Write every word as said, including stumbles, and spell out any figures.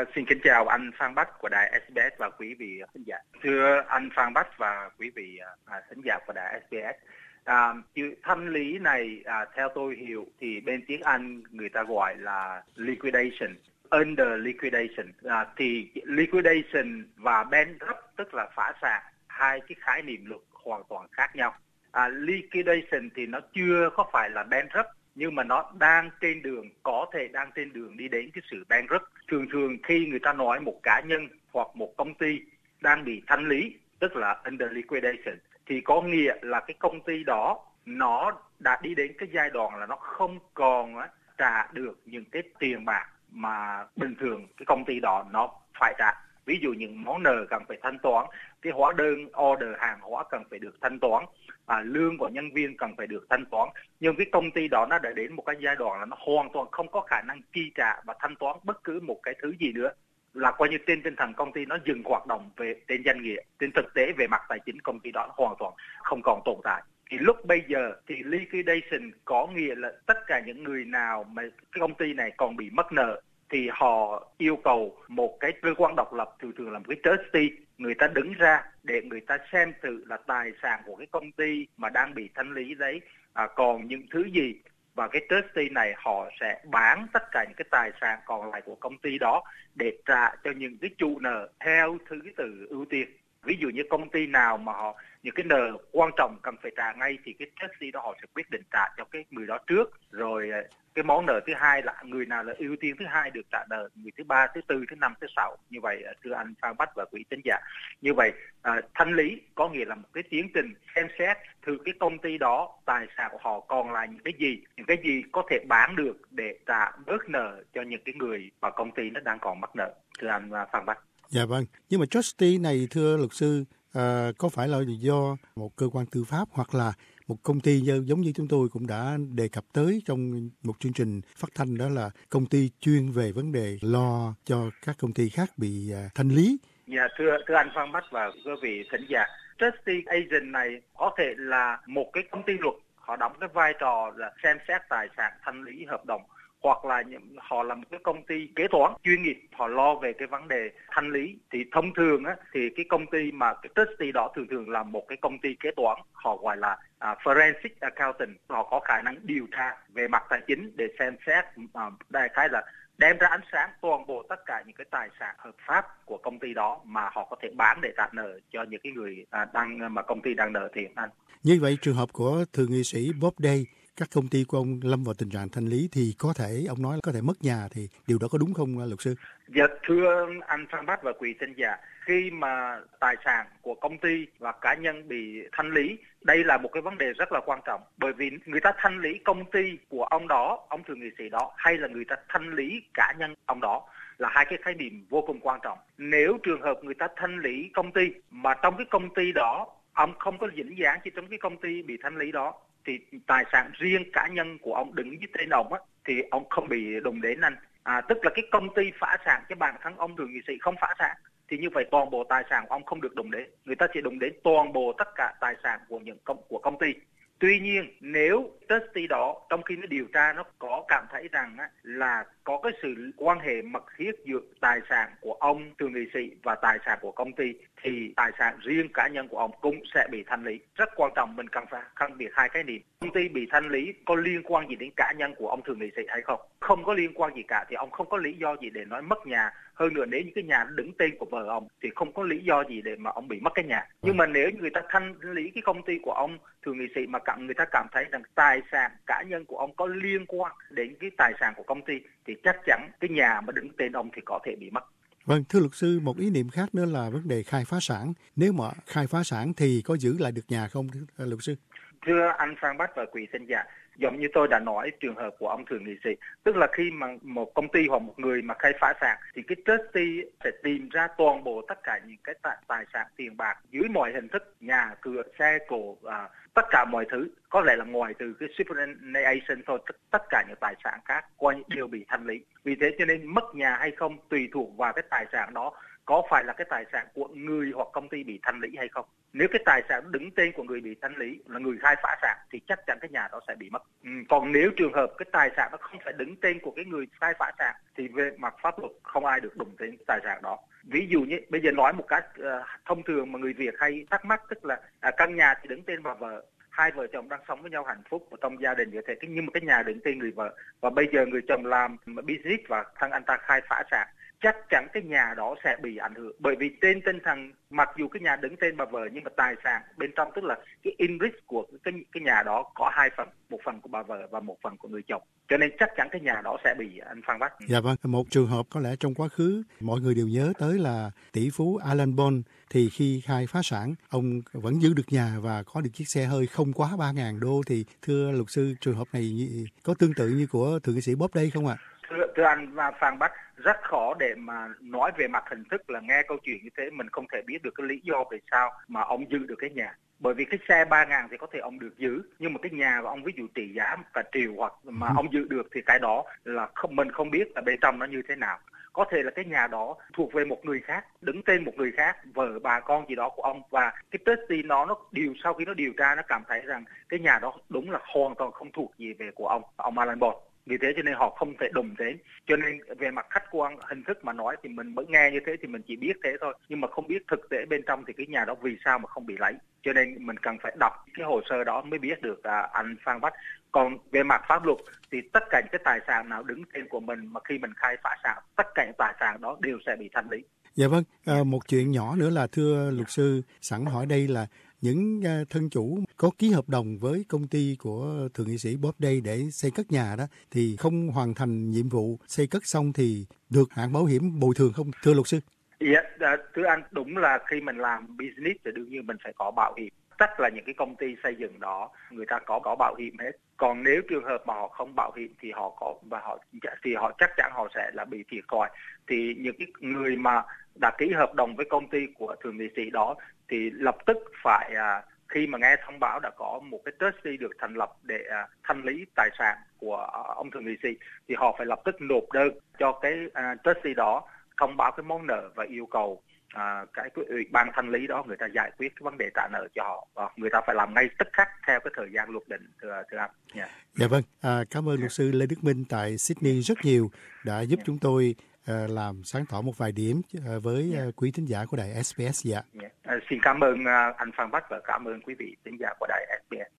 À, xin kính chào anh Phan Bách của đài ét bê ét và quý vị khán giả. Thưa anh Phan Bách và quý vị à, khán giả của đài ét bê ét, à, chữ thanh lý này à, theo tôi hiểu thì bên tiếng Anh người ta gọi là liquidation, under liquidation. À, thì liquidation và bankrupt tức là phá sản, hai cái khái niệm luật hoàn toàn khác nhau. À, liquidation thì nó chưa có phải là bankrupt, nhưng mà nó đang trên đường, có thể đang trên đường đi đến cái sự bankrupt. Thường thường khi người ta nói một cá nhân hoặc một công ty đang bị thanh lý, tức là under liquidation, thì có nghĩa là cái công ty đó nó đã đi đến cái giai đoạn là nó không còn á, trả được những cái tiền bạc mà bình thường cái công ty đó nó phải trả. Ví dụ những món nợ cần phải thanh toán, cái hóa đơn order hàng hóa cần phải được thanh toán, à, lương của nhân viên cần phải được thanh toán. Nhưng cái công ty đó nó đã đến một cái giai đoạn là nó hoàn toàn không có khả năng chi trả và thanh toán bất cứ một cái thứ gì nữa, là coi như trên tinh thần công ty nó dừng hoạt động về trên danh nghĩa. Trên thực tế về mặt tài chính công ty đó hoàn toàn không còn tồn tại. Thì lúc bây giờ thì liquidation có nghĩa là tất cả những người nào mà cái công ty này còn bị mất nợ thì họ yêu cầu một cái cơ quan độc lập, thường thường là một cái trustee, người ta đứng ra để người ta xem thử là tài sản của cái công ty mà đang bị thanh lý đấy à, còn những thứ gì, và cái trustee này họ sẽ bán tất cả những cái tài sản còn lại của công ty đó để trả cho những cái chủ nợ theo thứ tự ưu tiên. Ví dụ như công ty nào mà họ những cái nợ quan trọng cần phải trả ngay thì cái trustee đó họ sẽ quyết định trả cho cái người đó trước, rồi cái món nợ thứ hai là người nào là ưu tiên thứ hai được trả nợ, người thứ ba, thứ tư, thứ năm, thứ sáu. Như vậy thưa anh Phan Bách và quý thính giả, như vậy à, thanh lý có nghĩa là một cái tiến trình xem xét từ cái công ty đó tài sản của họ còn lại những cái gì, những cái gì có thể bán được để trả bớt nợ cho những cái người mà công ty nó đang còn mắc nợ. Thưa anh Phan Bách. Dạ vâng, nhưng mà trustee này thưa luật sư, à, có phải là do một cơ quan tư pháp hoặc là một công ty giống như chúng tôi cũng đã đề cập tới trong một chương trình phát thanh, đó là công ty chuyên về vấn đề lo cho các công ty khác bị à, thanh lý? Dạ thưa thưa anh Phan Bách và quý vị thính giả, trustee agent này có thể là một cái công ty luật, họ đóng cái vai trò là xem xét tài sản, thanh lý hợp đồng, hoặc là họ là một cái công ty kế toán chuyên nghiệp, họ lo về cái vấn đề thanh lý. Thì thông thường á, thì cái công ty mà cái trustee đó thường thường là một cái công ty kế toán, họ gọi là uh, forensic accountant, họ có khả năng điều tra về mặt tài chính để xem xét uh, đại khái là đem ra ánh sáng toàn bộ tất cả những cái tài sản hợp pháp của công ty đó mà họ có thể bán để trả nợ cho những cái người uh, đang mà công ty đang nợ tiền anh. Như vậy trường hợp của thượng nghị sĩ Bob Day, các công ty của ông lâm vào tình trạng thanh lý thì có thể, ông nói là có thể mất nhà, thì điều đó có đúng không luật sư? Dạ thưa anh Phan Bách và quý thính giả, khi mà tài sản của công ty và cá nhân bị thanh lý, đây là một cái vấn đề rất là quan trọng, bởi vì người ta thanh lý công ty của ông đó, ông thượng nghị sĩ đó, hay là người ta thanh lý cá nhân ông đó, là hai cái khái niệm vô cùng quan trọng. Nếu trường hợp người ta thanh lý công ty mà trong cái công ty đó ông không có dính dáng chỉ trong cái công ty bị thanh lý đó, thì tài sản riêng cá nhân của ông đứng dưới tên ông á, thì ông không bị đụng đến anh. À, tức là cái công ty phá sản chứ bản thân ông thượng nghị sĩ không phá sản, thì như vậy toàn bộ tài sản của ông không được đụng đến, người ta chỉ đụng đến toàn bộ tất cả tài sản của những công của công ty. Tuy nhiên nếu trustee đó trong khi nó điều tra nó có cảm thấy rằng á, là có cái sự quan hệ mật thiết giữa tài sản của ông thượng nghị sĩ và tài sản của công ty, thì tài sản riêng cá nhân của ông cũng sẽ bị thanh lý. Rất quan trọng mình cần phải phân biệt hai cái niệm. Công ty bị thanh lý có liên quan gì đến cá nhân của ông thượng nghị sĩ hay không? Không có liên quan gì cả thì ông không có lý do gì để nói mất nhà. Hơn nữa nếu như cái nhà đứng tên của vợ ông thì không có lý do gì để mà ông bị mất cái nhà. Nhưng mà nếu người ta thanh lý cái công ty của ông thượng nghị sĩ mà cảm người ta cảm thấy rằng tài sản cá nhân của ông có liên quan đến cái tài sản của công ty, thì chắc chắn cái nhà mà đứng tên ông thì có thể bị mất. Vâng, thưa luật sư, một ý niệm khác nữa là vấn đề khai phá sản. Nếu mà khai phá sản thì có giữ lại được nhà không, thưa luật sư? Thưa anh Phan Bách và quý thính giả, giống như tôi đã nói trường hợp của ông thượng nghị sĩ, tức là khi mà một công ty hoặc một người mà khai phá sản thì cái trustee sẽ tìm ra toàn bộ tất cả những cái tài, tài sản tiền bạc dưới mọi hình thức, nhà, cửa, xe cộ, à, tất cả mọi thứ, có lẽ là ngoài từ cái superannuation thôi, tất, tất cả những tài sản khác coi đều bị thanh lý. Vì thế cho nên mất nhà hay không tùy thuộc vào cái tài sản đó có phải là cái tài sản của người hoặc công ty bị thanh lý hay không. Nếu cái tài sản đứng tên của người bị thanh lý là người khai phá sản thì chắc chắn cái nhà đó sẽ bị mất. Ừ. Còn nếu trường hợp cái tài sản nó không phải đứng tên của cái người khai phá sản thì về mặt pháp luật không ai được đụng đến tài sản đó. Ví dụ như bây giờ nói một cách uh, thông thường mà người Việt hay thắc mắc, tức là uh, căn nhà thì đứng tên bà vợ, hai vợ chồng đang sống với nhau hạnh phúc ở trong gia đình như thế, nhưng mà cái nhà đứng tên người vợ, và bây giờ người chồng làm business và thằng anh ta khai phá sản, chắc chắn cái nhà đó sẽ bị ảnh hưởng, bởi vì trên tinh thần mặc dù cái nhà đứng tên bà vợ nhưng mà tài sản bên trong, tức là cái interest của cái cái nhà đó có hai phần, một phần của bà vợ và một phần của người chồng, cho nên chắc chắn cái nhà đó sẽ bị anh Phan bắt. Dạ vâng, một trường hợp có lẽ trong quá khứ mọi người đều nhớ tới là tỷ phú Alan Bond, thì khi khai phá sản ông vẫn giữ được nhà và có được chiếc xe hơi không quá ba ngàn đô. Thì thưa luật sư, trường hợp này có tương tự như của thượng nghị sĩ Bob đây không ạ? Thưa, thưa anh Phan Bách, rất khó để mà nói về mặt hình thức, là nghe câu chuyện như thế mình không thể biết được cái lý do vì sao mà ông giữ được cái nhà. Bởi vì cái xe ba ngàn thì có thể ông được giữ, nhưng mà cái nhà của ông ví dụ trị giá cả triệu hoặc mà ông giữ được thì cái đó là không, mình không biết là bên trong nó như thế nào. Có thể là cái nhà đó thuộc về một người khác, đứng tên một người khác, vợ bà con gì đó của ông, và cái trustee nó nó điều sau khi nó điều tra nó cảm thấy rằng cái nhà đó đúng là hoàn toàn không thuộc gì về của ông ông Alan Bond. Vì thế cho nên họ không thể đụng đến. Cho nên về mặt khách quan hình thức mà nói thì mình mới nghe như thế thì mình chỉ biết thế thôi, nhưng mà không biết thực tế bên trong thì cái nhà đó vì sao mà không bị lấy. Cho nên mình cần phải đọc cái hồ sơ đó mới biết được à, anh Phan Bách. Còn về mặt pháp luật thì tất cả những cái tài sản nào đứng tên của mình mà khi mình khai phá sản, tất cả những tài sản đó đều sẽ bị thanh lý. Dạ vâng, à, một chuyện nhỏ nữa là thưa luật sư, sẵn hỏi đây là những thân chủ có ký hợp đồng với công ty của thượng nghị sĩ Bob Day để xây cất nhà đó, thì không hoàn thành nhiệm vụ xây cất xong thì được hãng bảo hiểm bồi thường không thưa luật sư? Dạ, yeah, thưa anh, đúng là khi mình làm business thì đương nhiên mình phải có bảo hiểm. Chắc là những cái công ty xây dựng đó người ta có có bảo hiểm hết. Còn nếu trường hợp mà họ không bảo hiểm thì họ có và họ thì họ chắc chắn họ sẽ là bị thiệt thòi. Thì những cái người mà đã ký hợp đồng với công ty của thượng nghị sĩ đó thì lập tức phải à, khi mà nghe thông báo đã có một cái trustee được thành lập để à, thanh lý tài sản của ông thượng nghị sĩ, thì họ phải lập tức nộp đơn cho cái à, trustee đó, thông báo cái món nợ và yêu cầu à, cái, cái ủy ban thanh lý đó người ta giải quyết cái vấn đề trả nợ cho họ, và người ta phải làm ngay tức khắc theo cái thời gian luật định, thưa thưa anh. Yeah. Dạ vâng, à, cảm ơn luật sư Lê Đức Minh tại Sydney rất nhiều đã giúp yeah. chúng tôi à, làm sáng tỏ một vài điểm à, với yeah. quý thính giả của đài ét bê ét. Dạ. Yeah. À, xin cảm ơn à, anh Phan Bách và cảm ơn quý vị thính giả của đài ét bê ét.